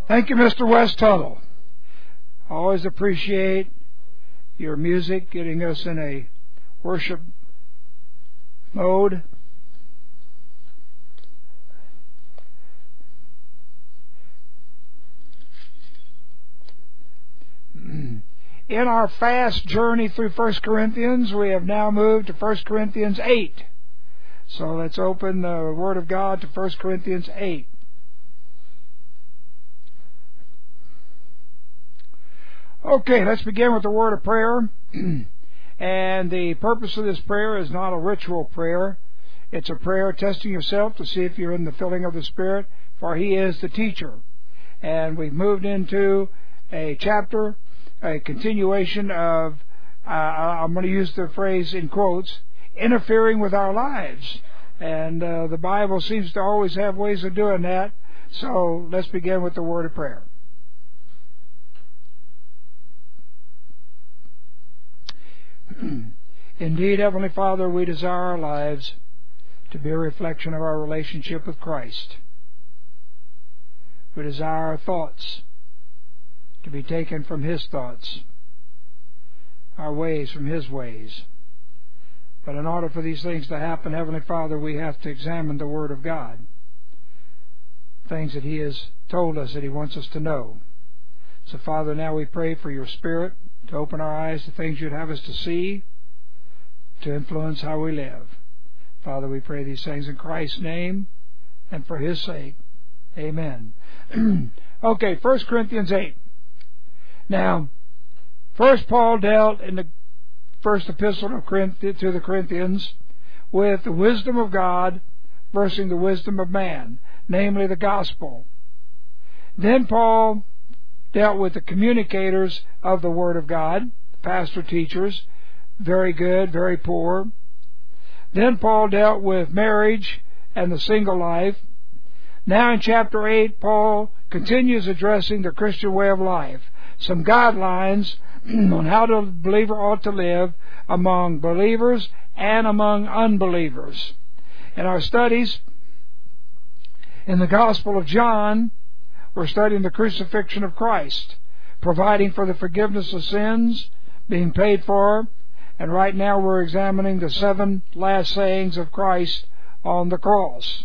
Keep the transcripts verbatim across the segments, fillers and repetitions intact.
Thank you, Mister West Tuttle. Always appreciate your music, getting us in a worship mode. In our fast journey through First Corinthians, we have now moved to First Corinthians eight. So let's open the Word of God to First Corinthians eight. Okay, let's begin with the word of prayer. And the purpose of this prayer is not a ritual prayer. It's a prayer testing yourself to see if you're in the filling of the Spirit, for He is the teacher. And we've moved into a chapter, a continuation of, uh, I'm going to use the phrase in quotes, interfering with our lives. And uh, the Bible seems to always have ways of doing that. So let's begin with the word of prayer. Indeed, Heavenly Father, we desire our lives to be a reflection of our relationship with Christ. We desire our thoughts to be taken from His thoughts, our ways from His ways. But in order for these things to happen, Heavenly Father, we have to examine the Word of God, things that He has told us that He wants us to know. So, Father, now we pray for Your Spirit to open our eyes to things You'd have us to see, to influence how we live. Father, we pray these things in Christ's name and for His sake. Amen. Okay, First Corinthians eight. Now, first Paul dealt in the first epistle of Corinth- to the Corinthians with the wisdom of God versus the wisdom of man, namely the gospel. Then Paul dealt with the communicators of the Word of God, pastor teachers, very good, very poor. Then Paul dealt with marriage and the single life. Now in chapter eight, Paul continues addressing the Christian way of life, some guidelines on how the believer ought to live among believers and among unbelievers. In our studies in the Gospel of John, we're studying the crucifixion of Christ, providing for the forgiveness of sins, being paid for, and right now we're examining the seven last sayings of Christ on the cross.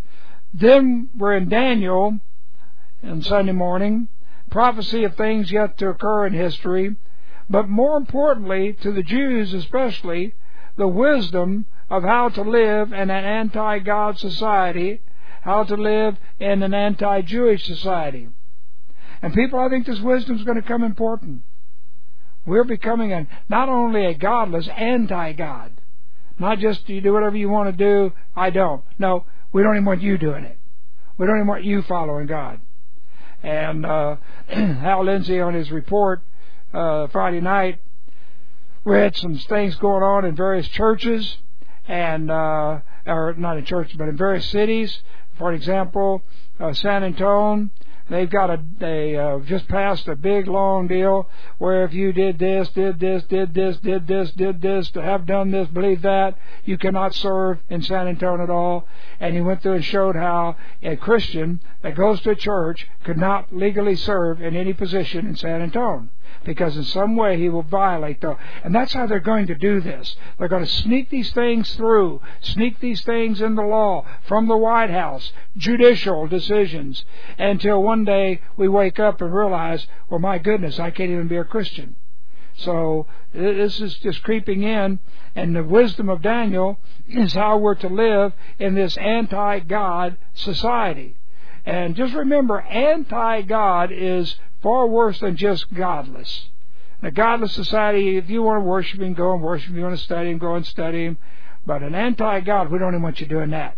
Then we're in Daniel on Sunday morning, prophecy of things yet to occur in history, but more importantly, to the Jews especially, the wisdom of how to live in an anti-God society, how to live in an anti-Jewish society. And people, I think this wisdom is going to come important. We're becoming a, not only a godless, anti-God. Not just you do whatever you want to do, I don't. No, we don't even want you doing it. We don't even want you following God. And uh, Hal Lindsey on his report uh, Friday night read some things going on in various churches, and uh, or not in churches, but in various cities. For example, uh, San Antonio, they've got a, they uh, just passed a big long deal where if you did this, did this, did this, did this, did this, to have done this, believe that, you cannot serve in San Antonio at all. And he went through and showed how a Christian that goes to a church could not legally serve in any position in San Antonio, because in some way he will violate the... And that's how they're going to do this. They're going to sneak these things through, sneak these things in the law from the White House, judicial decisions, until one day we wake up and realize, well, my goodness, I can't even be a Christian. So this is just creeping in, and the wisdom of Daniel is how we're to live in this anti-God society. And just remember, anti-God is far worse than just godless. In a godless society, if you want to worship Him, go and worship Him. If you want to study Him, go and study Him. But an anti-God, we don't even want you doing that.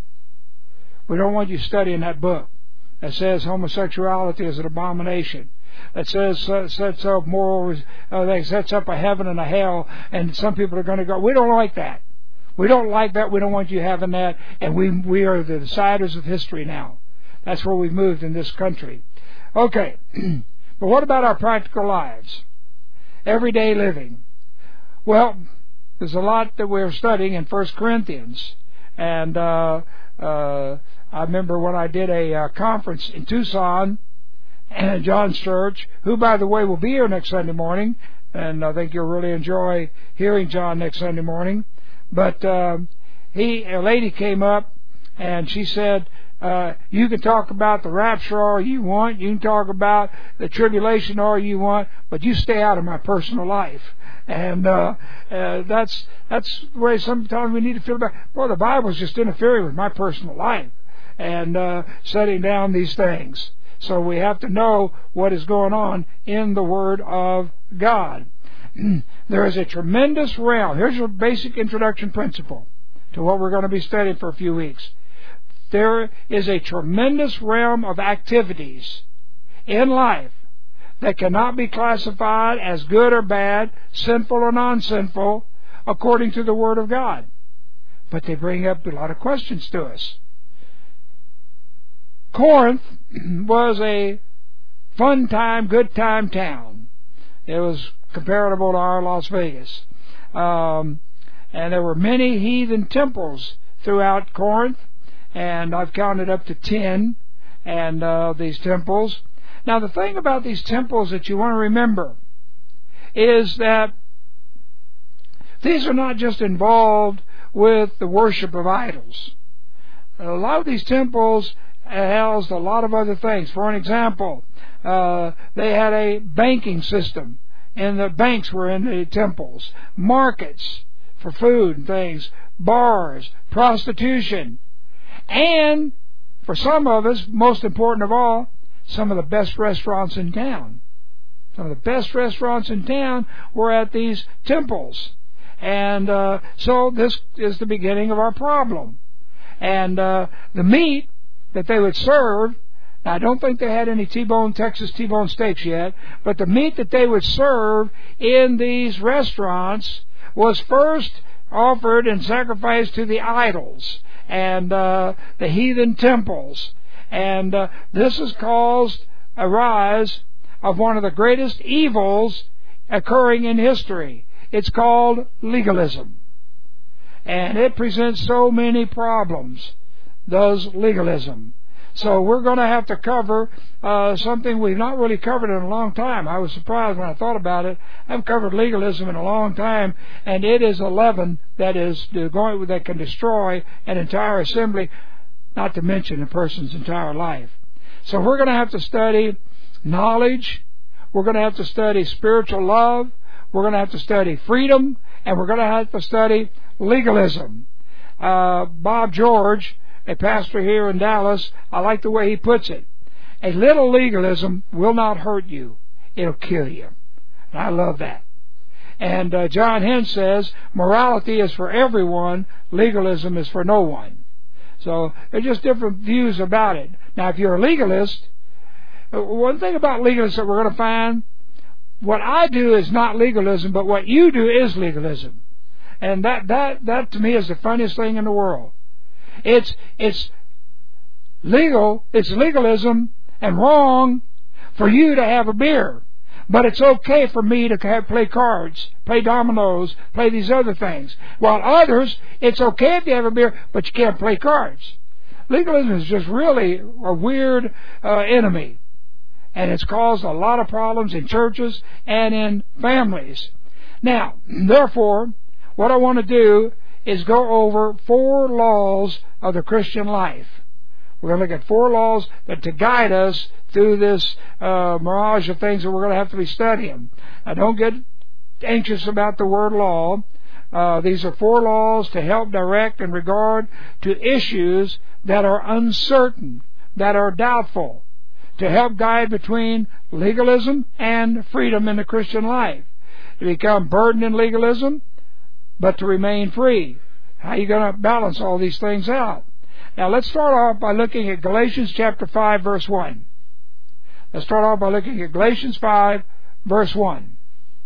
We don't want you studying that book that says homosexuality is an abomination, that says uh, sets up moral, uh, that sets up a heaven and a hell, and some people are going to go. We don't like that. We don't like that. We don't want you having that. And we we are the deciders of history now. That's where we've moved in this country. Okay. But what about our practical lives? Everyday living. Well, there's a lot that we're studying in First Corinthians. And uh, uh, I remember when I did a uh, conference in Tucson, and John's church, who, by the way, will be here next Sunday morning, and I think you'll really enjoy hearing John next Sunday morning. But uh, he, a lady came up, and she said, uh, you can talk about the rapture all you want, you can talk about the tribulation all you want, but you stay out of my personal life. And uh, uh, that's that's the way sometimes we need to feel about, boy, the Bible's just interfering with my personal life and uh, setting down these things. So we have to know what is going on in the Word of God. There is a tremendous realm. Here's your basic introduction principle to what we're going to be studying for a few weeks. There is a tremendous realm of activities in life that cannot be classified as good or bad, sinful or non-sinful, according to the Word of God. But they bring up a lot of questions to us. Corinth was a fun time, good time town. It was comparable to our Las Vegas. Um, and there were many heathen temples throughout Corinth, and I've counted up to ten, and uh, these temples. Now, the thing about these temples that you want to remember is that these are not just involved with the worship of idols. A lot of these temples housed a lot of other things. For an example, uh, they had a banking system, and the banks were in the temples. Markets for food and things, bars, prostitution, and for some of us, most important of all, some of the best restaurants in town. Some of the best restaurants in town were at these temples. And uh, so this is the beginning of our problem. And uh, the meat that they would serve, now I don't think they had any T-bone, Texas T-bone steaks yet, but the meat that they would serve in these restaurants was first offered and sacrificed to the idols and uh, the heathen temples. And uh, this has caused a rise of one of the greatest evils occurring in history. It's called legalism. And it presents so many problems, does legalism. So we're going to have to cover uh, something we've not really covered in a long time. I was surprised when I thought about it. I've covered legalism in a long time, and it is a leaven that is going that can destroy an entire assembly, not to mention a person's entire life. So we're going to have to study knowledge. We're going to have to study spiritual love. We're going to have to study freedom, and we're going to have to study legalism. Uh, Bob George, a pastor here in Dallas, I like the way he puts it. A little legalism will not hurt you. It'll kill you. And I love that. And uh, John Hinn says, morality is for everyone, legalism is for no one. So there are just different views about it. Now, if you're a legalist, one thing about legalists that we're going to find, what I do is not legalism, but what you do is legalism. And that, that, that to me is the funniest thing in the world. It's, it's legal, it's legalism and wrong for you to have a beer. But it's okay for me to have, play cards, play dominoes, play these other things. While others, it's okay if you have a beer, but you can't play cards. Legalism is just really a weird uh, enemy. And it's caused a lot of problems in churches and in families. Now, therefore, what I want to do is go over four laws of the Christian life. We're going to look at four laws that to guide us through this uh, mirage of things that we're going to have to be studying. Now, don't get anxious about the word law. Uh, these are four laws to help direct in regard to issues that are uncertain, that are doubtful, to help guide between legalism and freedom in the Christian life. To become burdened in legalism, but to remain free. How are you going to balance all these things out? Now let's start off by looking at Galatians chapter five, verse one. Let's start off by looking at Galatians five, verse one.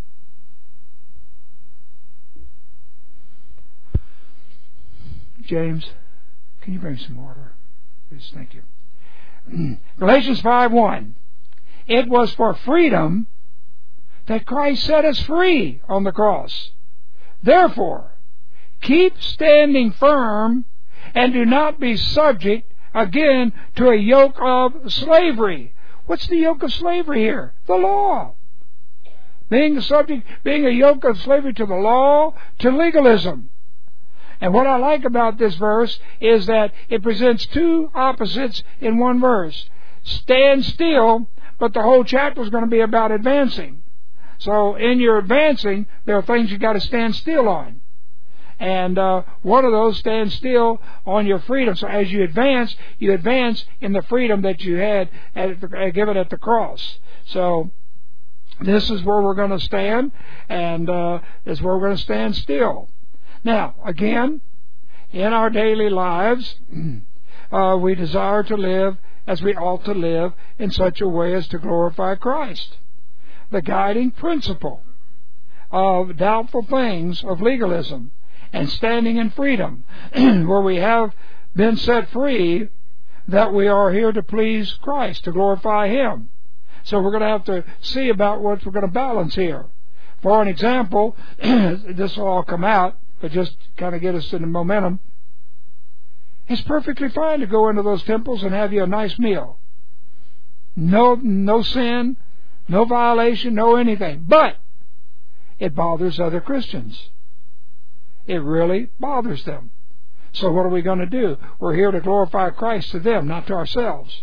James, can you bring some water? Please, thank you. Galatians five, one. It was for freedom that Christ set us free on the cross. Therefore, keep standing firm and do not be subject again to a yoke of slavery. What's the yoke of slavery here? The law. Being subject, being a yoke of slavery to the law, to legalism. And what I like about this verse is that it presents two opposites in one verse. Stand still, but the whole chapter is going to be about advancing. So in your advancing, there are things you've got to stand still on. And uh, one of those stands still on your freedom. So as you advance, you advance in the freedom that you had at the, uh, given at the cross. So this is where we're going to stand, and uh, this is where we're going to stand still. Now, again, in our daily lives, uh, we desire to live as we ought to live in such a way as to glorify Christ. The guiding principle of doubtful things, of legalism, and standing in freedom, where we have been set free, that we are here to please Christ, to glorify Him. So we're going to have to see about what we're going to balance here. For an example, this will all come out, but just kind of get us in the momentum. It's perfectly fine to go into those temples and have you a nice meal. No, no sin, no violation, no anything. But it bothers other Christians. It really bothers them. So what are we going to do? We're here to glorify Christ to them, not to ourselves.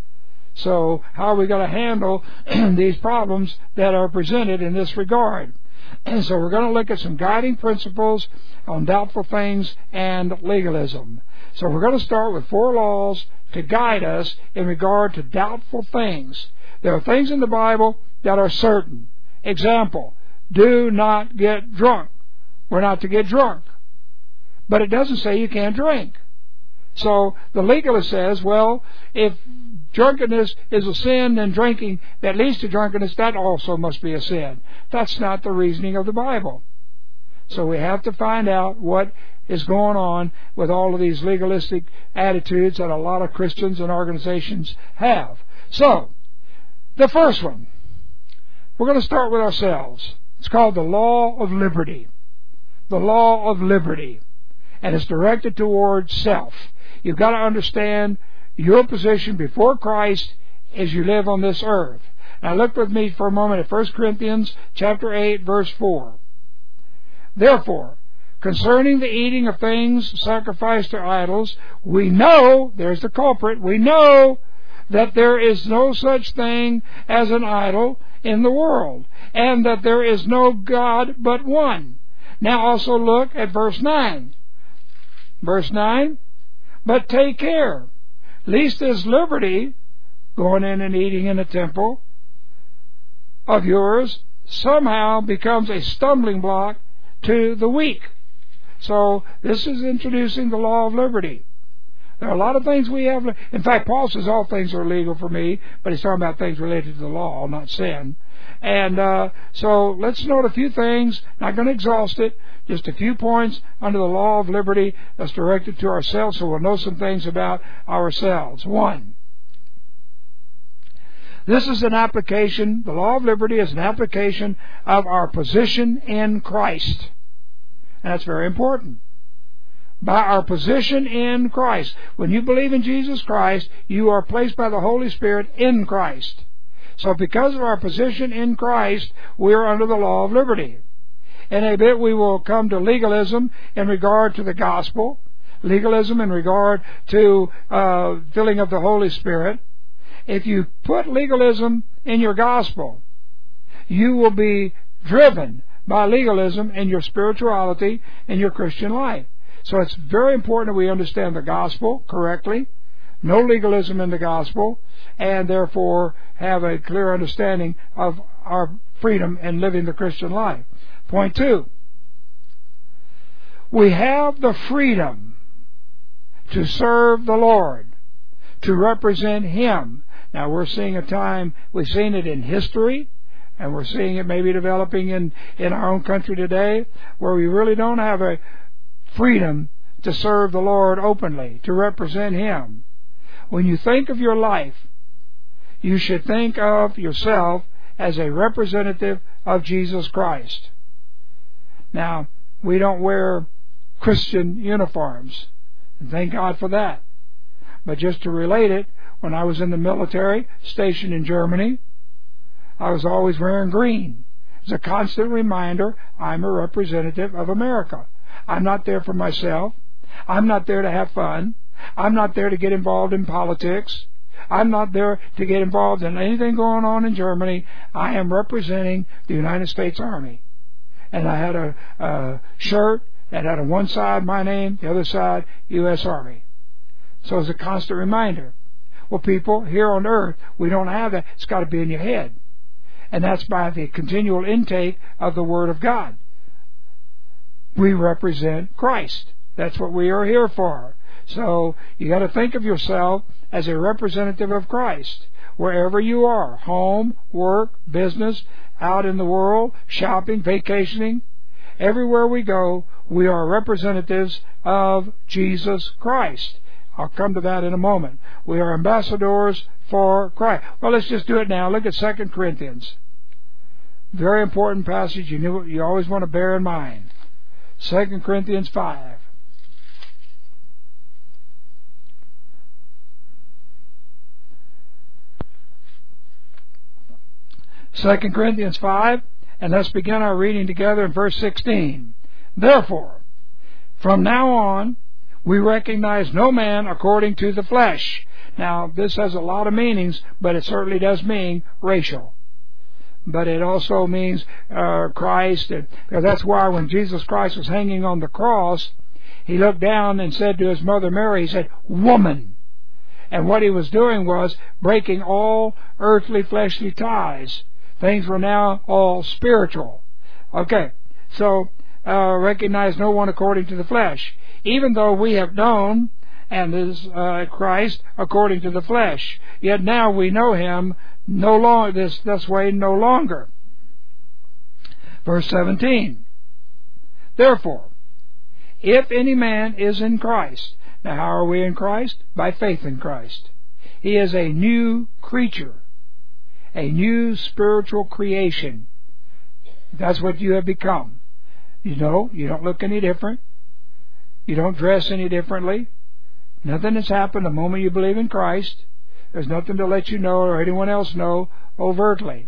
So how are we going to handle these problems that are presented in this regard? And so we're going to look at some guiding principles on doubtful things and legalism. So we're going to start with four laws to guide us in regard to doubtful things. There are things in the Bible that are certain. Example, do not get drunk. We're not to get drunk. But it doesn't say you can't drink. So the legalist says, well, if drunkenness is a sin, then drinking that leads to drunkenness, that also must be a sin. That's not the reasoning of the Bible. So we have to find out what is going on with all of these legalistic attitudes that a lot of Christians and organizations have. So, the first one, we're going to start with ourselves. It's called the law of liberty. The law of liberty. And it's directed towards self. You've got to understand your position before Christ as you live on this earth. Now look with me for a moment at First Corinthians chapter eight, verse four. Therefore, concerning the eating of things sacrificed to idols, we know, there's the culprit, we know that there is no such thing as an idol in the world, and that there is no God but one. Now also look at verse nine. Verse nine, but take care, lest this liberty, going in and eating in a temple, of yours, somehow becomes a stumbling block to the weak. So this is introducing the law of liberty. There are a lot of things we have. In fact, Paul says all things are legal for me, but he's talking about things related to the law, not sin. And uh, so let's note a few things. Not going to exhaust it. Just a few points under the law of liberty that's directed to ourselves, so we'll know some things about ourselves. One, this is an application, the law of liberty is an application of our position in Christ. And that's very important. By our position in Christ. When you believe in Jesus Christ, you are placed by the Holy Spirit in Christ. So because of our position in Christ, we are under the law of liberty. In a bit we will come to legalism in regard to the gospel, legalism in regard to uh, filling of the Holy Spirit. If you put legalism in your gospel, you will be driven by legalism in your spirituality and your Christian life. So it's very important that we understand the gospel correctly, no legalism in the gospel, and therefore have a clear understanding of our freedom in living the Christian life. Point two, we have the freedom to serve the Lord, to represent Him. Now we're seeing a time, we've seen it in history, and we're seeing it maybe developing in, in our own country today, where we really don't have a freedom to serve the Lord openly, to represent Him. When you think of your life, you should think of yourself as a representative of Jesus Christ. Now, we don't wear Christian uniforms, and thank God for that. But just to relate it, When I was in the military, stationed in Germany, I was always wearing green. It's a constant reminder I'm a representative of America. I'm not there for myself. I'm not there to have fun. I'm not there to get involved in politics. I'm not there to get involved in anything going on in Germany. I am representing the United States Army. And I had a, a shirt that had on one side my name, the other side U S Army. So it's a constant reminder. Well, people, here on earth, we don't have that. It's got to be in your head. And that's by the continual intake of the Word of God. We represent Christ. That's what we are here for. So you got to think of yourself as a representative of Christ. Wherever you are, home, work, business, out in the world, shopping, vacationing, everywhere we go, we are representatives of Jesus Christ. I'll come to that in a moment. We are ambassadors for Christ. Well, let's just do it now. Look at Second Corinthians. Very important passage you, knew, you always want to bear in mind. Second Corinthians five. Second Corinthians five, and let's begin our reading together in verse sixteen. Therefore, from now on, we recognize no man according to the flesh. Now, this has a lot of meanings, but it certainly does mean racial. But it also means uh, Christ. And that's why when Jesus Christ was hanging on the cross, He looked down and said to His mother Mary, He said, "Woman." And what He was doing was breaking all earthly, fleshly ties. Things were now all spiritual. Okay, so uh, recognize no one according to the flesh. Even though we have known and is uh, Christ according to the flesh, yet now we know Him no longer this this way no longer. Verse seventeen. Therefore, if any man is in Christ, now how are we in Christ? By faith in Christ. He is a new creature, a new spiritual creation. That's what you have become. You know, you don't look any different. You don't dress any differently. Nothing has happened the moment you believe in Christ. There's nothing to let you know or anyone else know overtly.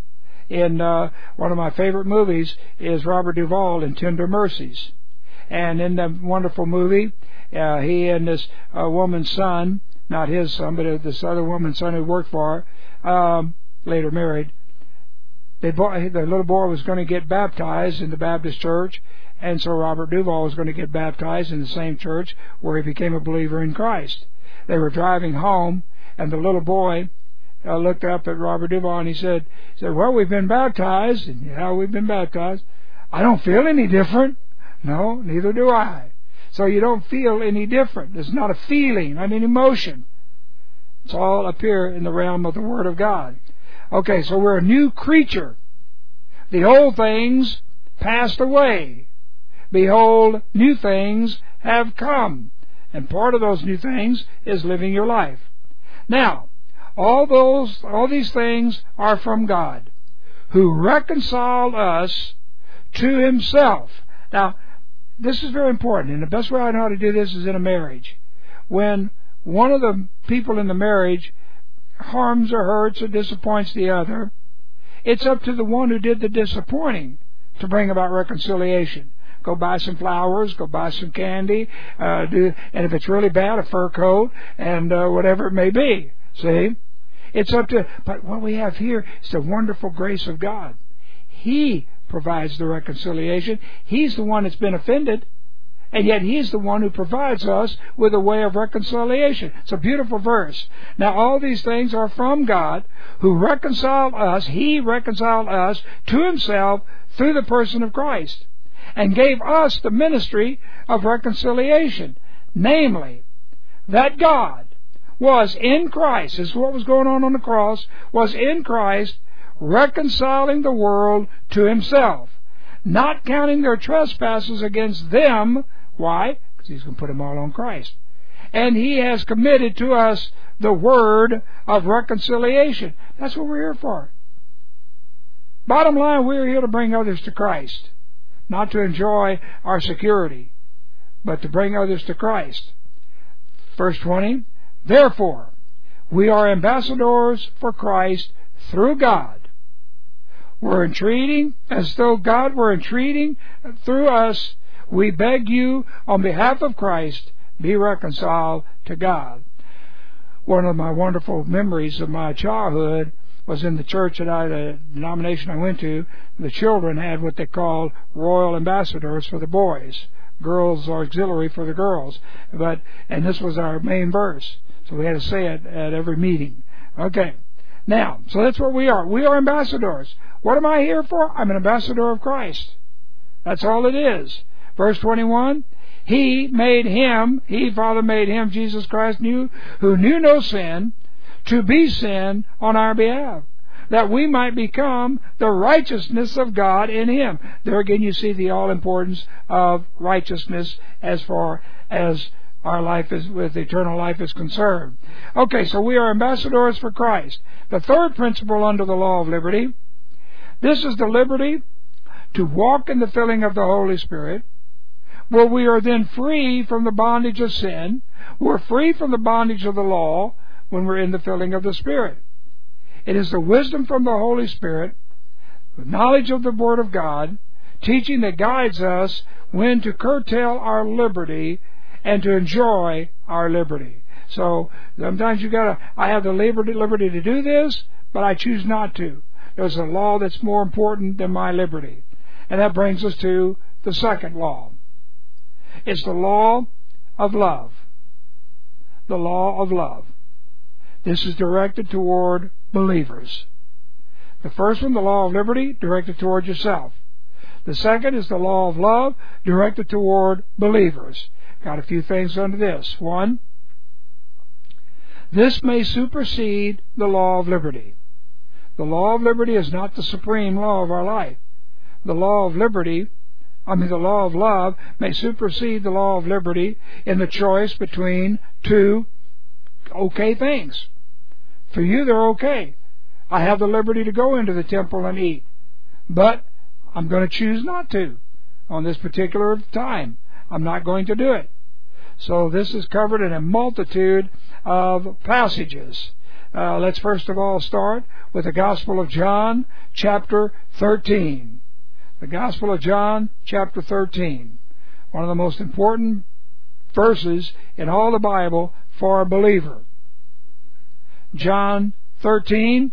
In uh, one of my favorite movies is Robert Duvall in Tender Mercies. And in the wonderful movie, uh, he and this uh, woman's son, not his son, but this other woman's son who worked for her, um, later married, they bought, the little boy was going to get baptized in the Baptist church, and so Robert Duvall was going to get baptized in the same church where he became a believer in Christ. They were driving home, and the little boy uh, looked up at Robert Duvall and he said, he said, "Well, we've been baptized." And, "Yeah, we've been baptized." "I don't feel any different." "No, neither do I." So you don't feel any different. It's not a feeling, not an emotion. It's all up here in the realm of the Word of God. Okay, so we're a new creature. The old things passed away. Behold, new things have come. And part of those new things is living your life. Now, all those, all these things are from God, who reconciled us to Himself. Now, this is very important, and the best way I know how to do this is in a marriage. When one of the people in the marriage harms or hurts or disappoints the other, it's up to the one who did the disappointing to bring about reconciliation. Go buy some flowers, go buy some candy, uh, do, and if it's really bad, a fur coat, and uh, whatever it may be. See? It's up to, but what we have here is the wonderful grace of God. He provides the reconciliation. He's the one that's been offended, and yet He's the one who provides us with a way of reconciliation. It's a beautiful verse. Now, all these things are from God, who reconciled us. He reconciled us to Himself through the person of Christ, and gave us the ministry of reconciliation. Namely, that God was in Christ, this is what was going on on the cross, was in Christ, reconciling the world to Himself, not counting their trespasses against them. Why? Because He's going to put them all on Christ. And He has committed to us the word of reconciliation. That's what we're here for. Bottom line, we're here to bring others to Christ. Not to enjoy our security, but to bring others to Christ. Verse twenty, therefore, We are ambassadors for Christ through God. We're entreating, as though God were entreating through us, we beg you, on behalf of Christ, be reconciled to God. One of my wonderful memories of my childhood was in the church that I, the denomination I went to. The children had what they called royal ambassadors for the boys, girls auxiliary for the girls. But and this was our main verse, so we had to say it at every meeting. Okay, now, so that's what we are. We are ambassadors. What am I here for? I'm an ambassador of Christ. That's all it is. Verse twenty-one, He made Him, He, Father, made Him, Jesus Christ, knew, who knew no sin, to be sin on our behalf, that we might become the righteousness of God in Him. There again you see the all-importance of righteousness as far as our life is, with eternal life is concerned. Okay, so we are ambassadors for Christ. The third principle under the law of liberty, this is the liberty to walk in the filling of the Holy Spirit, where we are then free from the bondage of sin. We're free from the bondage of the law when we're in the filling of the Spirit. It is the wisdom from the Holy Spirit, the knowledge of the Word of God, teaching that guides us when to curtail our liberty and to enjoy our liberty. So sometimes you gotta, I have the liberty, liberty to do this, but I choose not to. There's a law that's more important than my liberty. And that brings us to the second law. It's the law of love. The law of love. This is directed toward believers. The first one, the law of liberty, directed toward yourself. The second is the law of love, directed toward believers. Got a few things under this. One, this may supersede the law of liberty. The law of liberty is not the supreme law of our life. The law of liberty, I mean the law of love, may supersede the law of liberty in the choice between two okay things. For you, they're okay. I have the liberty to go into the temple and eat, but I'm going to choose not to on this particular time. I'm not going to do it. So this is covered in a multitude of passages. Uh, let's first of all start with the Gospel of John, chapter thirteen. The Gospel of John, chapter thirteen. One of the most important verses in all the Bible for a believer. John thirteen.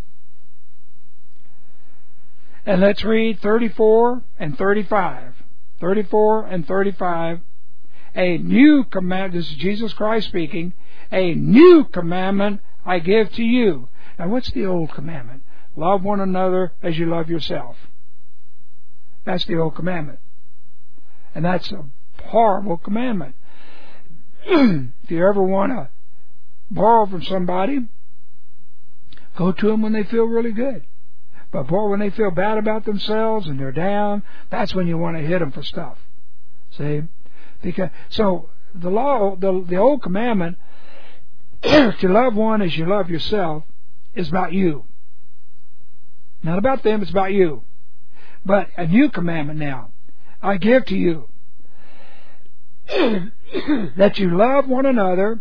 And let's read thirty-four and thirty-five. thirty-four and thirty-five. A new command, this is Jesus Christ speaking, a new commandment I give to you. Now what's the old commandment? Love one another as you love yourself. That's the old commandment. And that's a horrible commandment. If you ever want to borrow from somebody, go to them when they feel really good. But boy, when they feel bad about themselves and they're down, that's when you want to hit them for stuff. See? Because so the law, the, the old commandment, to love one as you love yourself, is about you. Not about them, it's about you. But a new commandment now, I give to you, that you love one another,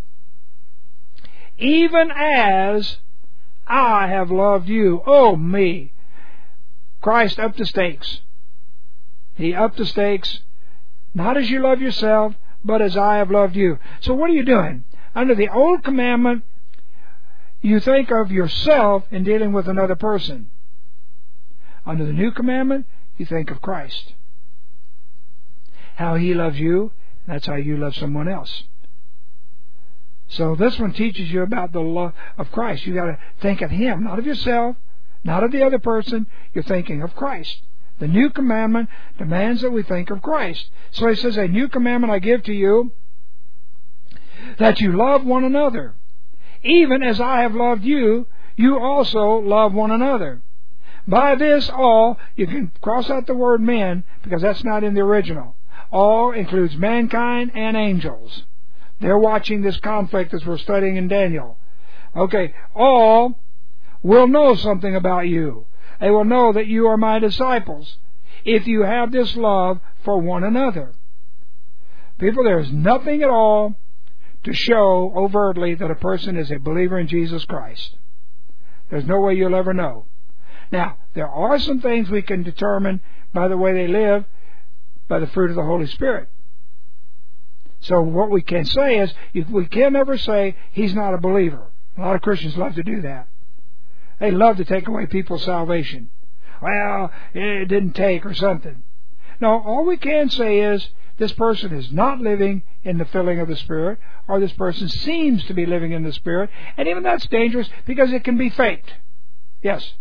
even as I have loved you. Oh, me. Christ upped the stakes. He upped the stakes, not as you love yourself, but as I have loved you. So what are you doing? Under the old commandment, you think of yourself in dealing with another person. Under the new commandment, you think of Christ. How He loves you, that's how you love someone else. So this one teaches you about the love of Christ. You got to think of Him, not of yourself, not of the other person. You're thinking of Christ. The new commandment demands that we think of Christ. So He says, a new commandment I give to you, that you love one another. Even as I have loved you, you also love one another. By this all, you can cross out the word men, because that's not in the original. All includes mankind and angels. They're watching this conflict as we're studying in Daniel. Okay, all will know something about you. They will know that you are my disciples if you have this love for one another. People, there is nothing at all to show overtly that a person is a believer in Jesus Christ. There's no way you'll ever know. Now, there are some things we can determine by the way they live, by the fruit of the Holy Spirit. So what we can say is, we can never say he's not a believer. A lot of Christians love to do that. They love to take away people's salvation. Well, it didn't take or something. No, all we can say is, this person is not living in the filling of the Spirit, or this person seems to be living in the Spirit, and even that's dangerous because it can be faked. Yes?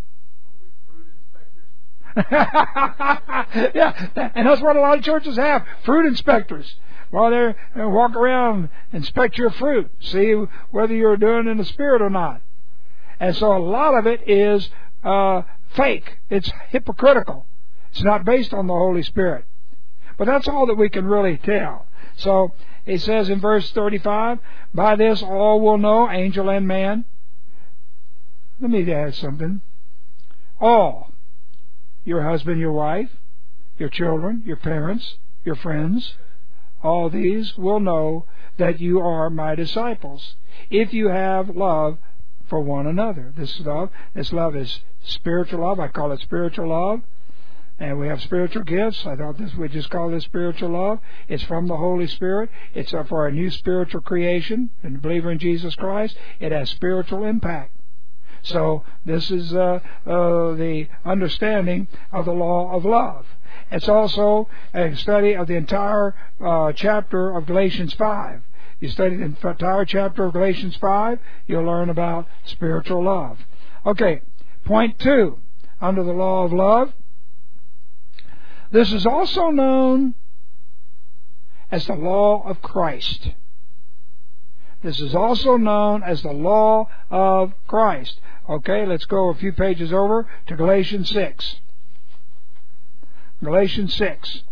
Yeah, and that's what a lot of churches have, fruit inspectors. Well, they walk around, inspect your fruit, see whether you're doing it in the Spirit or not. And so a lot of it is uh, fake. It's hypocritical. It's not based on the Holy Spirit. But that's all that we can really tell. So it says in verse thirty-five, by this all will know, angel and man. Let me add something. All. Your husband, your wife, your children, your parents, your friends, all these will know that you are my disciples, if you have love for one another. This love, this love is spiritual love. I call it spiritual love. And we have spiritual gifts. I thought this we just call this spiritual love. It's from the Holy Spirit. It's for a new spiritual creation. And believer in Jesus Christ, it has spiritual impact. So this is uh, uh, the understanding of the law of love. It's also a study of the entire uh, chapter of Galatians five. You study the entire chapter of Galatians five, you'll learn about spiritual love. Okay, point two, under the law of love. This is also known as the law of Christ. This is also known as the law of Christ. Okay, let's go a few pages over to Galatians six. Galatians six.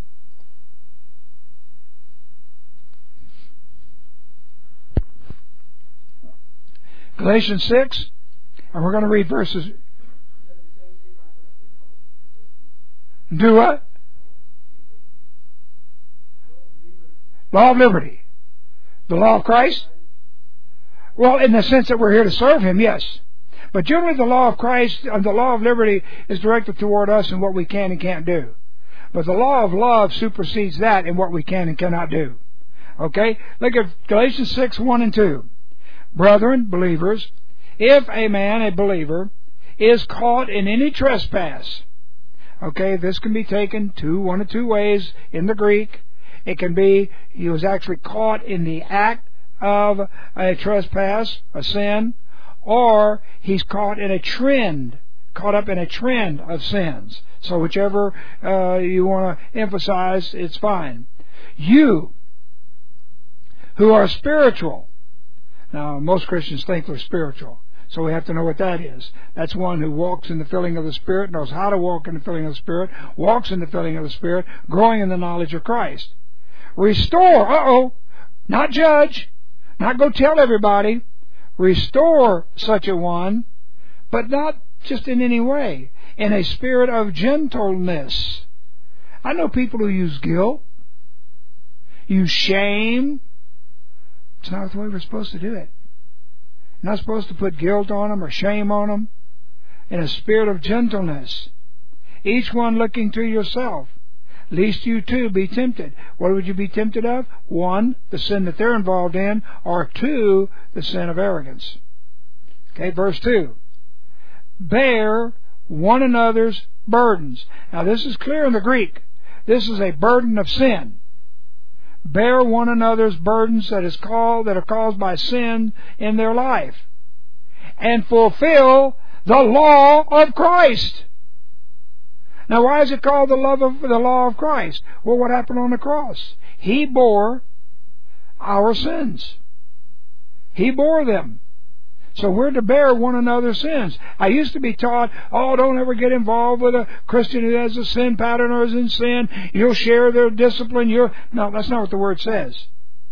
Galatians six, and we're going to read verses. Do what? Law of liberty. The law of Christ? Well, in the sense that we're here to serve Him, yes. But generally the law of Christ, uh, the law of liberty is directed toward us and what we can and can't do. But the law of love supersedes that in what we can and cannot do. Okay? Look at Galatians six, one and two. Brethren, believers, if a man, a believer, is caught in any trespass. Okay, this can be taken two, one of two ways in the Greek. It can be he was actually caught in the act of a trespass, a sin, or he's caught in a trend, caught up in a trend of sins. So whichever uh, you want to emphasize, it's fine. You, who are spiritual. Now, most Christians think they're spiritual, so we have to know what that is. That's one who walks in the filling of the Spirit, knows how to walk in the filling of the Spirit, walks in the filling of the Spirit, growing in the knowledge of Christ. Restore, uh-oh, not judge, not go tell everybody. Restore such a one, but not just in any way, in a spirit of gentleness. I know people who use guilt, use shame. It's not the way we're supposed to do it. You're not supposed to put guilt on them or shame on them. In a spirit of gentleness. Each one looking to yourself, lest you too be tempted. What would you be tempted of? One, the sin that they're involved in, or two, the sin of arrogance. Okay, verse two. Bear one another's burdens. Now this is clear in the Greek. This is a burden of sin. Bear one another's burdens that is called that are caused by sin in their life, and fulfill the law of Christ. Now, why is it called the love of the law of Christ? Well, what happened on the cross? He bore our sins. He bore them. So we're to bear one another's sins. I used to be taught, oh, don't ever get involved with a Christian who has a sin pattern or is in sin. You'll share their discipline. You're... No, that's not what the Word says.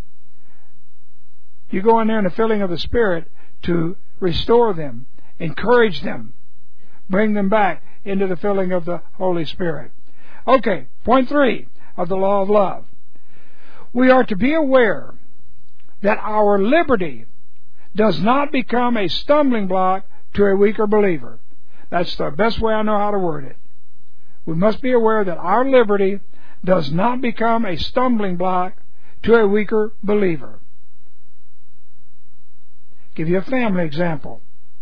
You go in there in the filling of the Spirit to restore them, encourage them, bring them back into the filling of the Holy Spirit. Okay, point three of the law of love. We are to be aware that our liberty does not become a stumbling block to a weaker believer. That's the best way I know how to word it. We must be aware that our liberty does not become a stumbling block to a weaker believer. Give you a family example.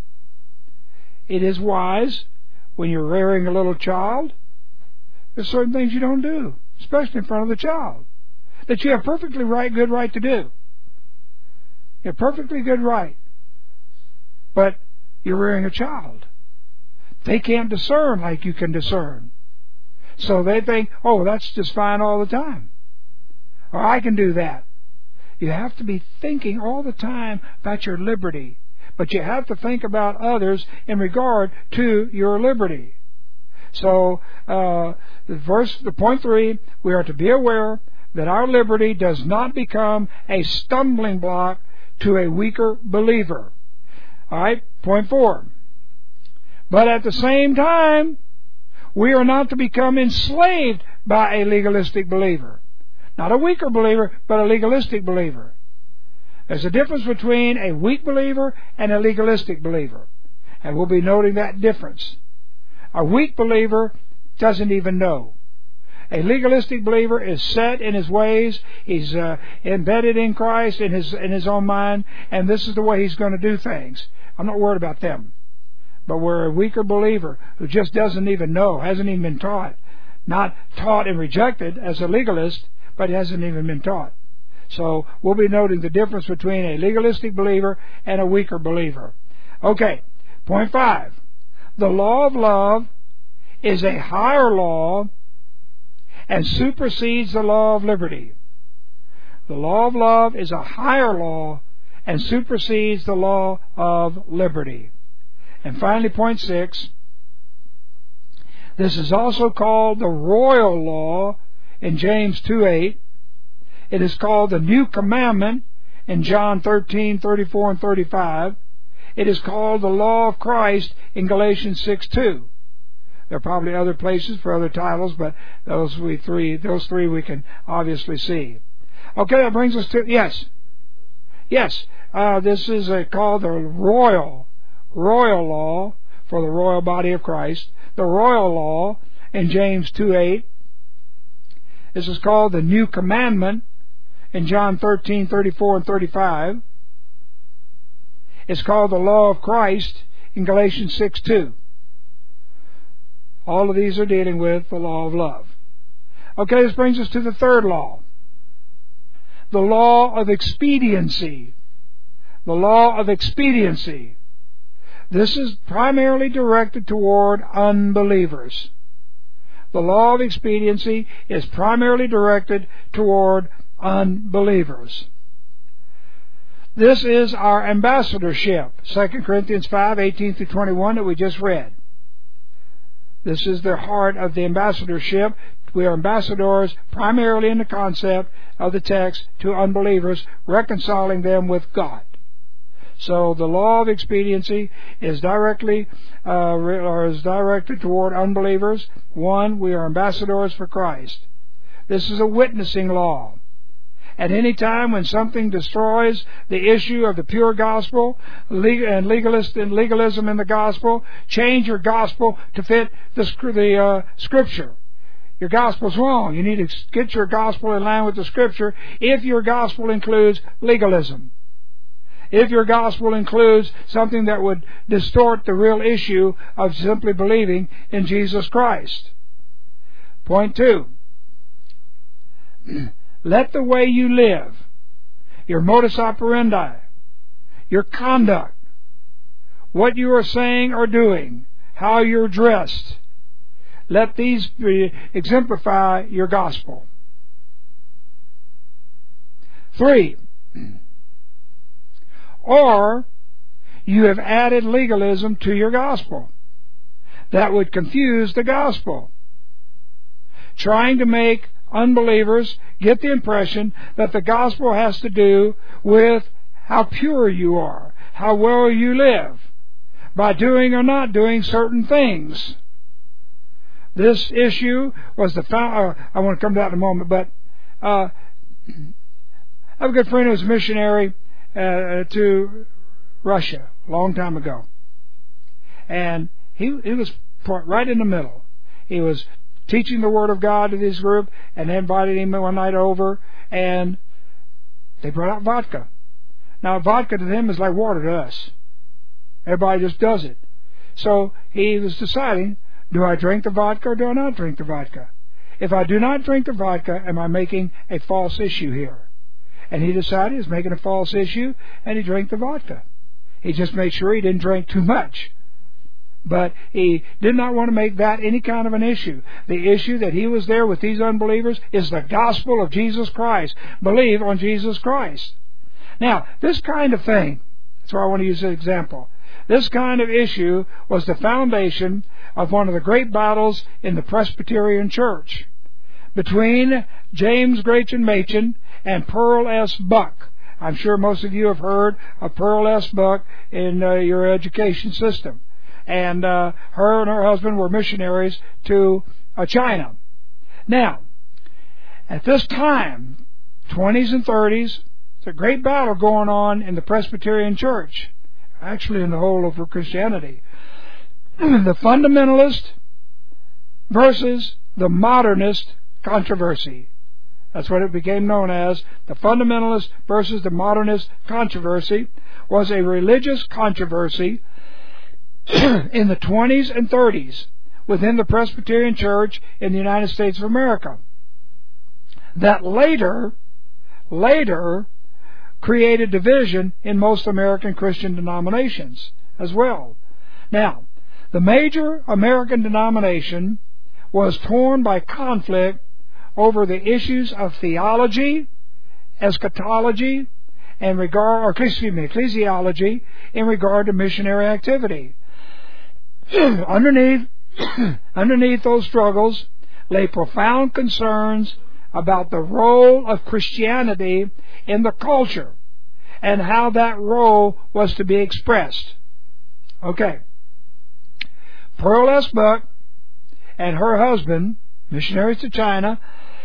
It is wise when you're rearing a little child, there's certain things you don't do, especially in front of the child, that you have perfectly right, good right to do. You have perfectly good right. But you're rearing a child. They can't discern like you can discern. So they think, oh, that's just fine all the time. Or I can do that. You have to be thinking all the time about your liberty. But you have to think about others in regard to your liberty. So, uh, verse, the point three, we are to be aware that our liberty does not become a stumbling block to a weaker believer. All right, point four. But at the same time, we are not to become enslaved by a legalistic believer. Not a weaker believer, but a legalistic believer. There's a difference between a weak believer and a legalistic believer. And we'll be noting that difference. A weak believer doesn't even know. A legalistic believer is set in his ways. He's uh, embedded in Christ in his in his own mind, and this is the way he's going to do things. I'm not worried about them. But we're a weaker believer who just doesn't even know, hasn't even been taught. Not taught and rejected as a legalist, but hasn't even been taught. So we'll be noting the difference between a legalistic believer and a weaker believer. Okay, point five. The law of love is a higher law and supersedes the law of liberty. The law of love is a higher law and supersedes the law of liberty. And finally, point six. This is also called the royal law in James two eight. It is called the new commandment in John thirteen thirty-four and thirty-five. It is called the law of Christ in Galatians six two. There are probably other places for other titles, but those we three, those three we can obviously see. Okay, that brings us to yes, yes. Uh, this is a, called the royal, royal law for the royal body of Christ. The royal law in James two eight. This is called the new commandment in John thirteen thirty-four and thirty-five. It's called the law of Christ in Galatians six two. All of these are dealing with the law of love. Okay, this brings us to the third law. The law of expediency. The law of expediency. This is primarily directed toward unbelievers. The law of expediency is primarily directed toward unbelievers. This is our ambassadorship, Second Corinthians five eighteen through twenty-one that we just read. This is the heart of the ambassadorship. We are ambassadors primarily in the concept of the text to unbelievers, reconciling them with God. So the law of expediency is directly uh, or is directed toward unbelievers. One, we are ambassadors for Christ. This is a witnessing law. At any time when something destroys the issue of the pure gospel and legalist and legalism in the gospel, change your gospel to fit the, the uh, Scripture. Your gospel's wrong. You need to get your gospel in line with the Scripture if your gospel includes legalism. If your gospel includes something that would distort the real issue of simply believing in Jesus Christ. Point two. Let the way you live, your modus operandi, your conduct, what you are saying or doing, how you're dressed, let these exemplify your gospel. Three. Or you have added legalism to your gospel. That would confuse the gospel. Trying to make unbelievers get the impression that the gospel has to do with how pure you are, how well you live, by doing or not doing certain things. This issue was the... Uh, I want to come to that in a moment, but... Uh, I have a good friend who was a missionary uh, to Russia a long time ago. And he, he was right in the middle. He was teaching the Word of God to this group, and they invited him one night over, and they brought out vodka. Now, vodka to them is like water to us. Everybody just does it. So he was deciding, do I drink the vodka or do I not drink the vodka? If I do not drink the vodka, am I making a false issue here? And he decided he was making a false issue, and he drank the vodka. He just made sure he didn't drink too much. But he did not want to make that any kind of an issue. The issue that he was there with these unbelievers is the gospel of Jesus Christ. Believe on Jesus Christ. Now, this kind of thing, that's why I want to use an example. This kind of issue was the foundation of one of the great battles in the Presbyterian Church between James Grachan Machen and Pearl S. Buck. I'm sure most of you have heard of Pearl S. Buck in uh, your education system. And uh, her and her husband were missionaries to uh, China. Now, at this time, twenties and thirties, there's a great battle going on in the Presbyterian Church, actually in the whole of Christianity. The fundamentalist versus the modernist controversy. That's what it became known as. The fundamentalist versus the modernist controversy was a religious controversy in the twenties and thirties within the Presbyterian Church in the United States of America that later later created division in most American Christian denominations as well. Now, the major American denomination was torn by conflict over the issues of theology, eschatology, and regard, or excuse me, ecclesiology in regard to missionary activity. underneath, underneath those struggles lay profound concerns about the role of Christianity in the culture and how that role was to be expressed. Okay. Pearl S. Buck and her husband, missionaries to China,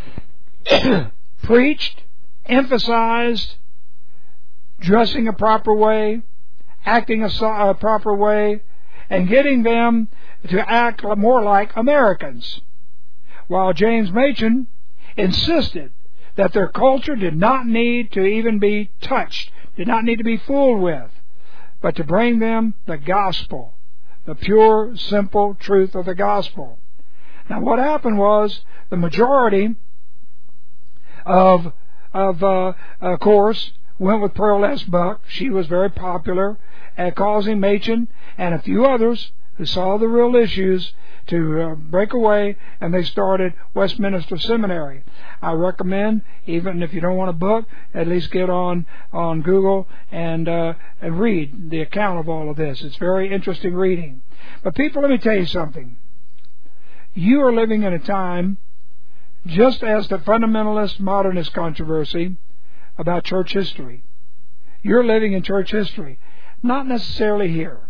preached, emphasized dressing a proper way, acting a, a proper way, and getting them to act more like Americans. While James Machen insisted that their culture did not need to even be touched, did not need to be fooled with, but to bring them the gospel, the pure, simple truth of the gospel. Now what happened was the majority of, of uh, of course, went with Pearl S. Buck. She was very popular, and causing Machen and a few others who saw the real issues to uh, break away, and they started Westminster Seminary. I recommend, even if you don't want a book, at least get on on Google and uh, and read the account of all of this. It's very interesting reading. But people, let me tell you something. You are living in a time, just as the fundamentalist modernist controversy about church history. You're living in church history. Not necessarily here.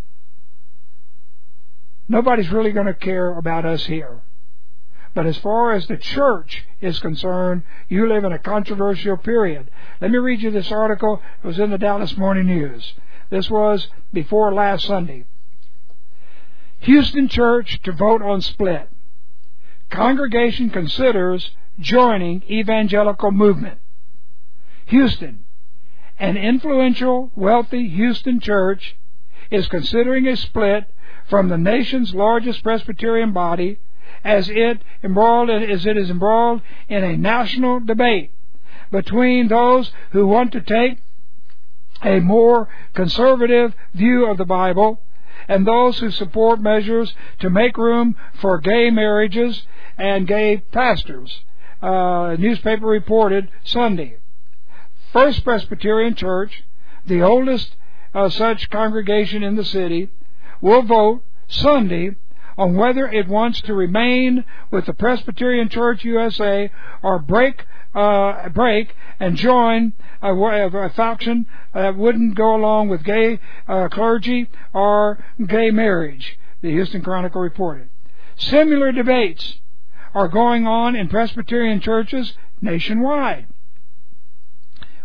Nobody's really going to care about us here. But as far as the church is concerned, you live in a controversial period. Let me read you this article. It was in the Dallas Morning News. This was before last Sunday. Houston Church to vote on split. Congregation considers joining evangelical movement. Houston. An influential, wealthy Houston church is considering a split from the nation's largest Presbyterian body as it embroiled as it is embroiled in a national debate between those who want to take a more conservative view of the Bible and those who support measures to make room for gay marriages and gay pastors. Uh, a newspaper reported Sunday. First Presbyterian Church, the oldest uh, such congregation in the city, will vote Sunday on whether it wants to remain with the Presbyterian Church U S A or break uh, break and join a, a faction that wouldn't go along with gay uh, clergy or gay marriage, the Houston Chronicle reported. Similar debates are going on in Presbyterian churches nationwide.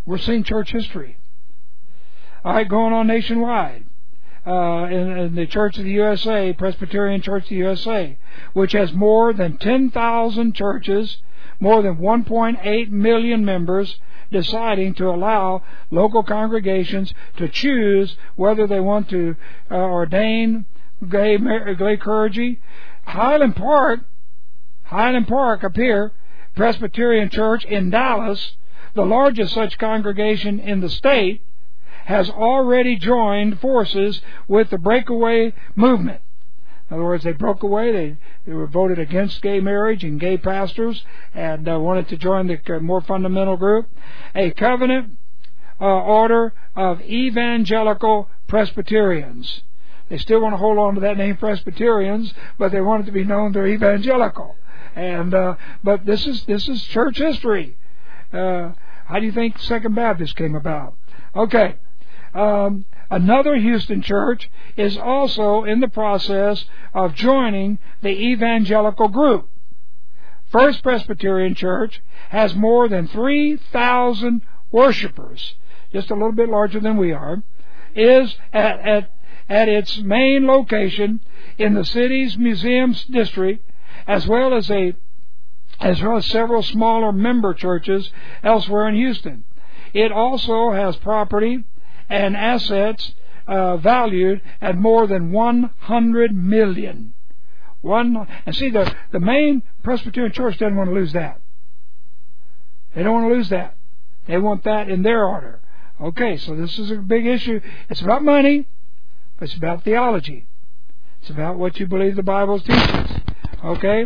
We're seeing church history. All right, going on nationwide. Uh, in, in the Church of the U S A, Presbyterian Church of the U S A, which has more than ten thousand churches, more than one point eight million members, deciding to allow local congregations to choose whether they want to uh, ordain gay, gay clergy. Highland Park, Highland Park up here, Presbyterian Church in Dallas, the largest such congregation in the state, has already joined forces with the breakaway movement. In other words, they broke away. They, they were voted against gay marriage and gay pastors and uh, wanted to join the more fundamental group. A covenant uh, order of evangelical Presbyterians. They still want to hold on to that name Presbyterians, but they want it to be known they're evangelical. And uh, but this is this is church history. Uh, how do you think Second Baptist came about? Okay. Um, another Houston church is also in the process of joining the evangelical group. First Presbyterian Church has more than three thousand worshipers, just a little bit larger than we are, is at, at, at its main location in the city's museums district, as well as a as well as several smaller member churches elsewhere in Houston. It also has property and assets uh, valued at more than one hundred million. One, and see, the, the main Presbyterian Church doesn't want to lose that. They don't want to lose that. They want that in their order. Okay, so this is a big issue. It's about money, but it's about theology. It's about what you believe the Bible teaches. Okay?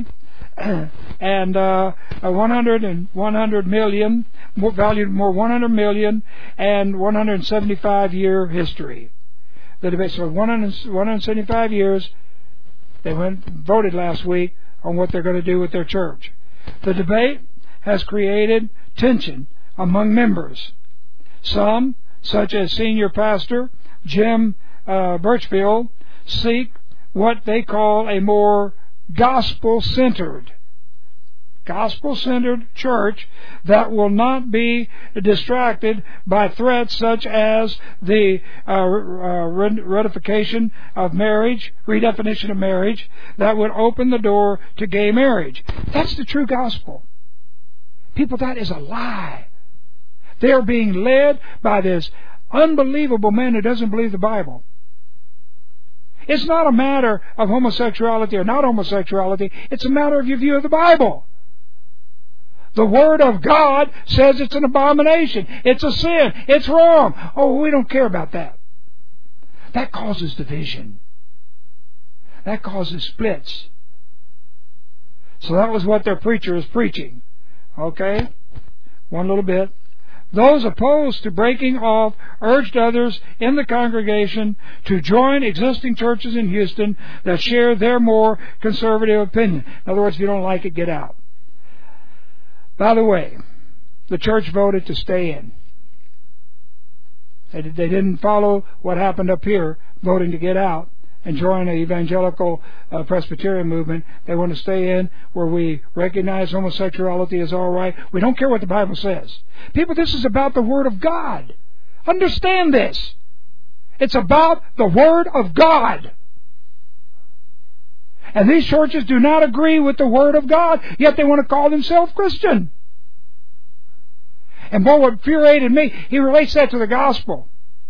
And uh, one hundred and one hundred million, more valued more one hundred million, and one hundred seventy-five year history. The debate, so one hundred, one hundred seventy-five years. They went voted last week on what they're going to do with their church. The debate has created tension among members. Some, such as senior pastor Jim uh, Birchfield, seek what they call a more gospel-centered, gospel-centered church that will not be distracted by threats such as the uh, uh, ratification of marriage, redefinition of marriage, that would open the door to gay marriage. That's the true gospel. People, that is a lie. They are being led by this unbelievable man who doesn't believe the Bible. It's not a matter of homosexuality or not homosexuality. It's a matter of your view of the Bible. The Word of God says it's an abomination. It's a sin. It's wrong. Oh, we don't care about that. That causes division. That causes splits. So that was what their preacher is preaching. Okay? One little bit. Those opposed to breaking off urged others in the congregation to join existing churches in Houston that share their more conservative opinion. In other words, if you don't like it, get out. By the way, the church voted to stay in. They, they didn't follow what happened up here, voting to get out and join the evangelical uh, Presbyterian movement. They want to stay in where we recognize homosexuality is all right. We don't care what the Bible says. People, this is about the Word of God. Understand this. It's about the Word of God. And these churches do not agree with the Word of God, yet they want to call themselves Christian. And boy, what infuriated me, he relates that to the gospel.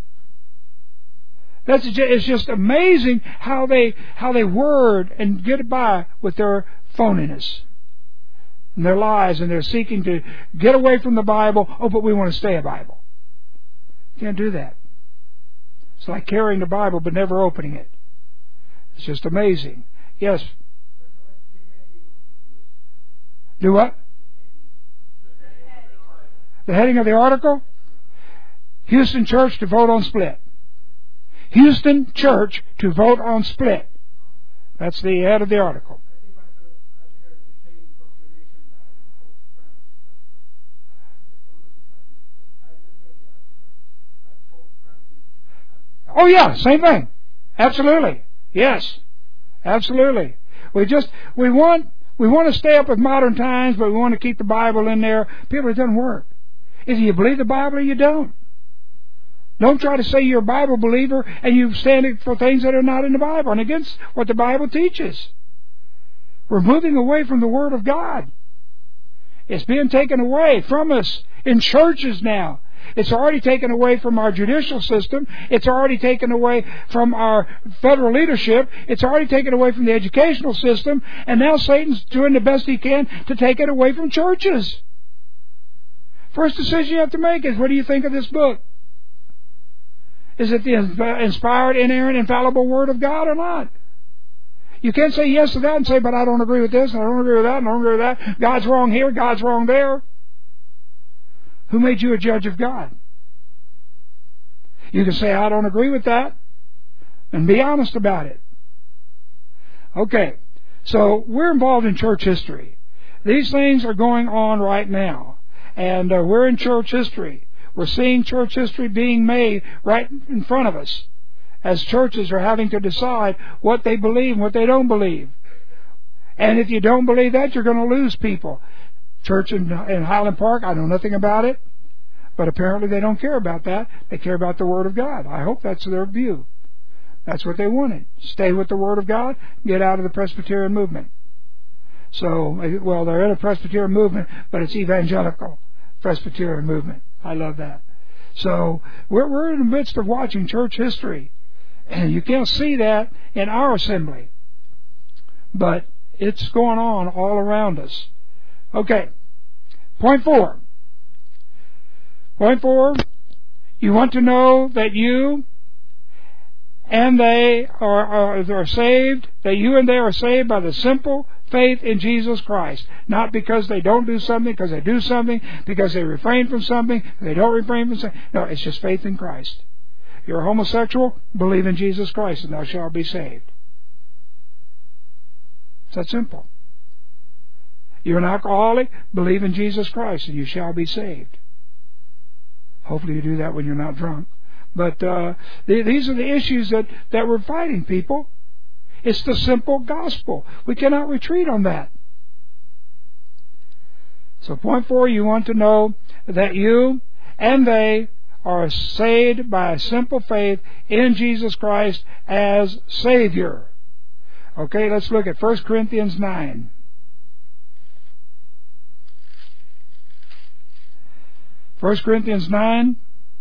That's it's just amazing how they how they word and get by with their phoniness and their lies, and they're seeking to get away from the Bible. Oh, but we want to stay a Bible. Can't do that. It's like carrying the Bible but never opening it. It's just amazing. Yes. Do what? The heading of the article? Houston Church to vote on split. Houston Church to vote on split. That's the head of the article. Oh yeah, same thing. Absolutely. Yes. Absolutely. We just we want we want to stay up with modern times, but we want to keep the Bible in there. People, it doesn't work. Either you believe the Bible or you don't. Don't try to say you're a Bible believer and you stand for things that are not in the Bible and against what the Bible teaches. We're moving away from the Word of God. It's being taken away from us in churches now. It's already taken away from our judicial system. It's already taken away from our federal leadership. It's already taken away from the educational system. And now Satan's doing the best he can to take it away from churches. First decision you have to make is, what do you think of this book? Is it the inspired, inerrant, infallible Word of God or not? You can't say yes to that and say, but I don't agree with this, and I don't agree with that, and I don't agree with that. God's wrong here, God's wrong there. Who made you a judge of God? You can say, I don't agree with that, and be honest about it. Okay, so we're involved in church history. These things are going on right now, and uh, we're in church history. We're seeing church history being made right in front of us, as churches are having to decide what they believe and what they don't believe. And if you don't believe that, you're going to lose people. Church in, in Highland Park, I know nothing about it, but apparently they don't care about that. They care about the Word of God. I hope that's their view. That's what they wanted. Stay with the Word of God, get out of the Presbyterian movement. So, well, they're in a Presbyterian movement, but it's evangelical Presbyterian movement. I love that. So, we're, we're in the midst of watching church history. And you can't see that in our assembly. But it's going on all around us. Okay. Point four. Point four. You want to know that you and they are, are, are saved, that you and they are saved by the simple faith in Jesus Christ. Not because they don't do something, because they do something, because they refrain from something, they don't refrain from something. No, it's just faith in Christ. You're a homosexual, believe in Jesus Christ and thou shalt be saved. It's that simple. You're an alcoholic, believe in Jesus Christ and you shall be saved. Hopefully you do that when you're not drunk. But uh, th- these are the issues that, that we're fighting, people. It's the simple gospel. We cannot retreat on that. So point four, you want to know that you and they are saved by a simple faith in Jesus Christ as Savior. Okay, let's look at First Corinthians nine. First Corinthians nine.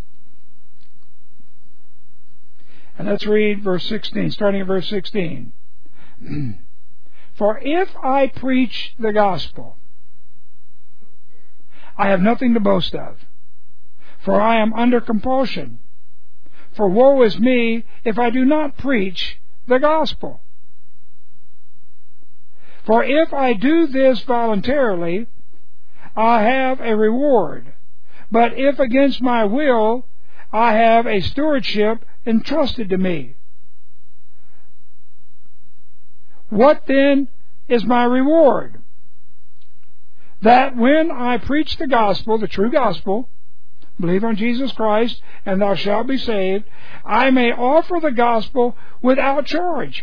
And let's read verse sixteen, starting at verse sixteen. For if I preach the gospel, I have nothing to boast of, for I am under compulsion. For woe is me if I do not preach the gospel. For if I do this voluntarily, I have a reward. But if against my will, I have a stewardship entrusted to me. What then is my reward? That when I preach the gospel, the true gospel, believe on Jesus Christ, and thou shalt be saved, I may offer the gospel without charge,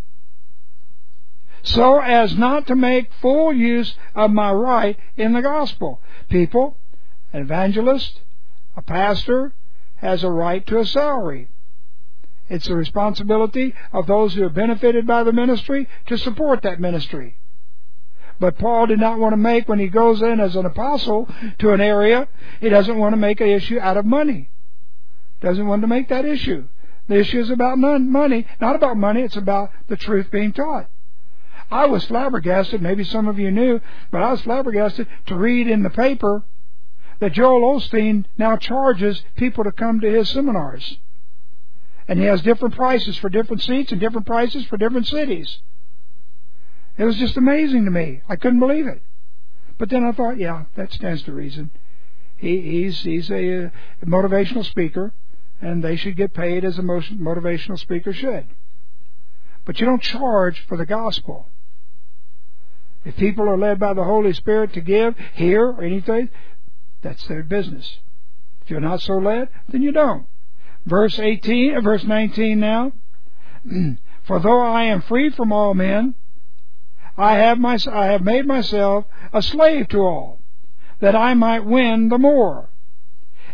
so as not to make full use of my right in the gospel. People, an evangelist, a pastor, has a right to a salary. It's the responsibility of those who are benefited by the ministry to support that ministry. But Paul did not want to make, when he goes in as an apostle to an area, he doesn't want to make an issue out of money. Doesn't want to make that issue. The issue is about money, not about money, it's about the truth being taught. I was flabbergasted, maybe some of you knew, but I was flabbergasted to read in the paper that Joel Osteen now charges people to come to his seminars. And he has different prices for different seats and different prices for different cities. It was just amazing to me. I couldn't believe it. But then I thought, yeah, that stands to reason. He, he's he's a, a motivational speaker, and they should get paid as a motivational speaker should. But you don't charge for the gospel. If people are led by the Holy Spirit to give here or anything, that's their business. If you're not so led, then you don't. Verse eighteen, verse nineteen now. For though I am free from all men, I have my, I have made myself a slave to all, that I might win the more.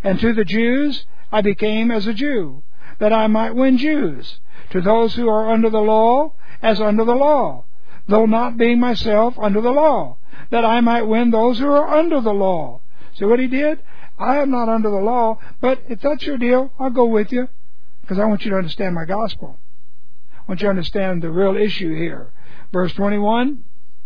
And to the Jews I became as a Jew, that I might win Jews. To those who are under the law, as under the law, though not being myself under the law, that I might win those who are under the law. See what he did? I am not under the law, but if that's your deal, I'll go with you, because I want you to understand my gospel. I want you to understand the real issue here. Verse twenty-one,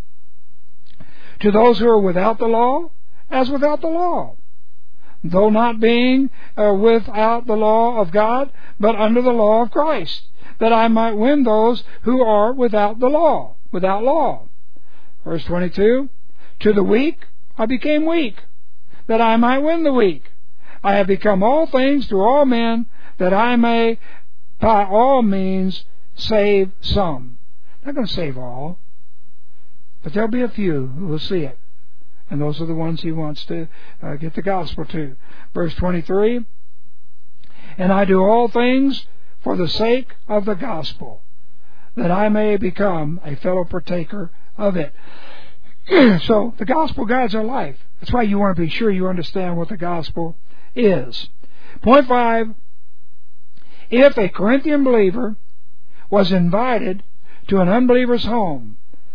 to those who are without the law, as without the law, though not being uh, without the law of God, but under the law of Christ, that I might win those who are without the law, without law. Verse twenty-two, to the weak I became weak, that I might win the weak. I have become all things to all men, that I may by all means save some. I'm not going to save all, but there'll be a few who will see it. And those are the ones he wants to uh, get the gospel to. Verse twenty-three, and I do all things for the sake of the gospel, that I may become a fellow partaker of it. So the gospel guides our life. That's why you want to be sure you understand what the gospel is. Point five, if a Corinthian believer was invited to an unbeliever's home,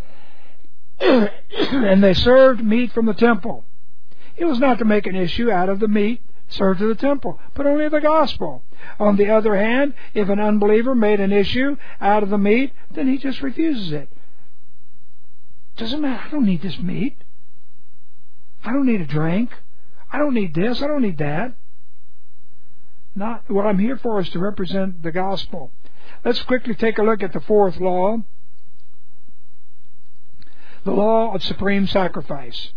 and they served meat from the temple, it was not to make an issue out of the meat served to the temple, but only the gospel. On the other hand, if an unbeliever made an issue out of the meat, then he just refuses it. Doesn't matter. I don't need this meat. I don't need a drink. I don't need this. I don't need that. Not what I'm here for is to represent the gospel. Let's quickly take a look at the fourth law. The law of supreme sacrifice.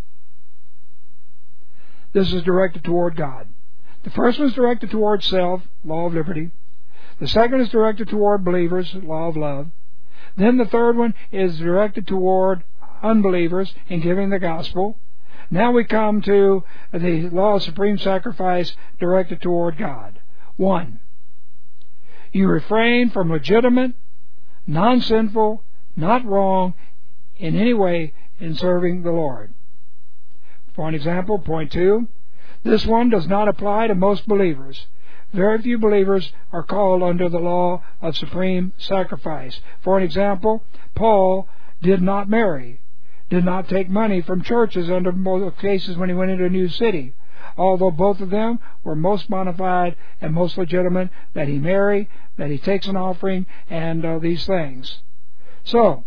This is directed toward God. The first one is directed toward self, law of liberty. The second is directed toward believers, law of love. Then the third one is directed toward unbelievers in giving the gospel. Now we come to the law of supreme sacrifice directed toward God. One, you refrain from legitimate, non-sinful, not wrong in any way in serving the Lord. For an example, point two, this one does not apply to most believers. Very few believers are called under the law of supreme sacrifice. For an example, Paul did not marry, did not take money from churches under most cases when he went into a new city, although both of them were most bona fide and most legitimate, that he marry, that he takes an offering, and uh, these things. So,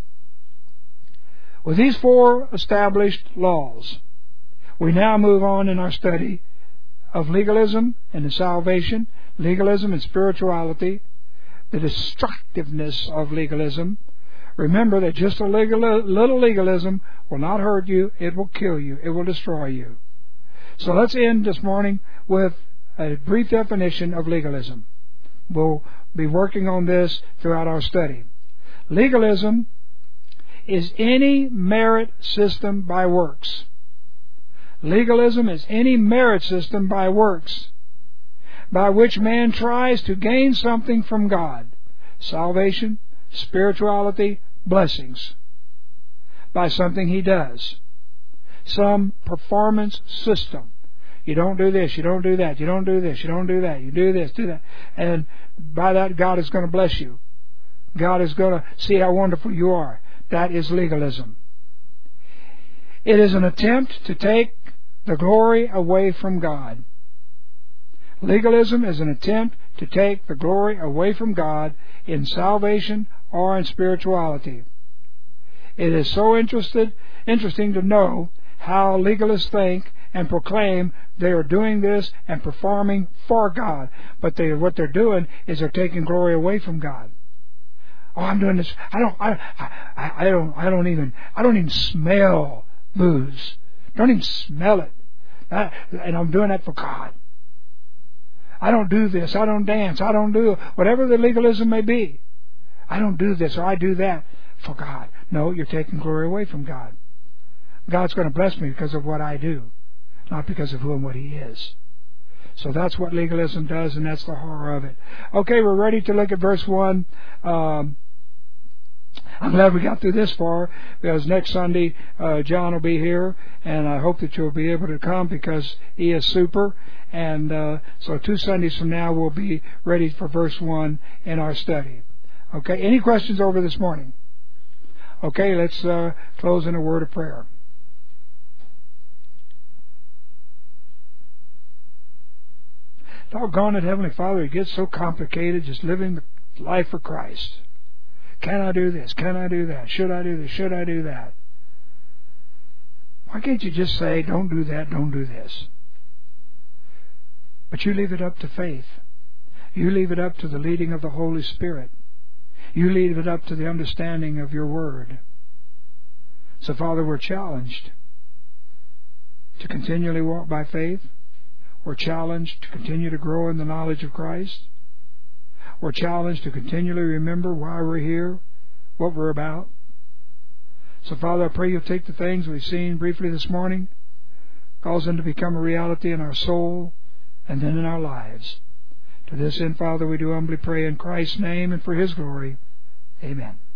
with these four established laws, we now move on in our study of legalism and the salvation, legalism and spirituality, the destructiveness of legalism. Remember that just a legal, little legalism will not hurt you, it will kill you, it will destroy you. So let's end this morning with a brief definition of legalism. We'll be working on this throughout our study. Legalism is any merit system by works. Legalism is any merit system by works, by which man tries to gain something from God, salvation, spirituality, blessings, by something he does, some performance system. You don't do this, you don't do that, you don't do this, you don't do that, you do this, do that, and by that God is going to bless you. God is going to see how wonderful you are. That is legalism. It is an attempt to take the glory away from God. Legalism is an attempt to take the glory away from God in salvation or in spirituality. It is so interested, interesting to know how legalists think and proclaim they are doing this and performing for God, but they, what they're doing is they're taking glory away from God. Oh, I'm doing this. I don't. I, I. I don't. I don't even. I don't even smell booze. Don't even smell it. I, and I'm doing that for God. I don't do this. I don't dance. I don't do whatever the legalism may be. I don't do this or I do that for God. No, you're taking glory away from God. God's going to bless me because of what I do, not because of who and what He is. So that's what legalism does, and that's the horror of it. Okay, we're ready to look at verse one. Um, I'm glad we got through this far, because next Sunday uh, John will be here, and I hope that you'll be able to come, because he is super. And uh, so two Sundays from now we'll be ready for verse one in our study. Okay, any questions over this morning? Okay, let's uh, close in a word of prayer. Doggone it, Heavenly Father, it gets so complicated just living the life for Christ. Can I do this? Can I do that? Should I do this? Should I do that? Why can't you just say, don't do that, don't do this? But you leave it up to faith. You leave it up to the leading of the Holy Spirit. You leave it up to the understanding of your Word. So, Father, we're challenged to continually walk by faith. We're challenged to continue to grow in the knowledge of Christ. We're challenged to continually remember why we're here, what we're about. So, Father, I pray you'll take the things we've seen briefly this morning, cause them to become a reality in our soul and then in our lives. To this end, Father, we do humbly pray in Christ's name and for His glory. Amen.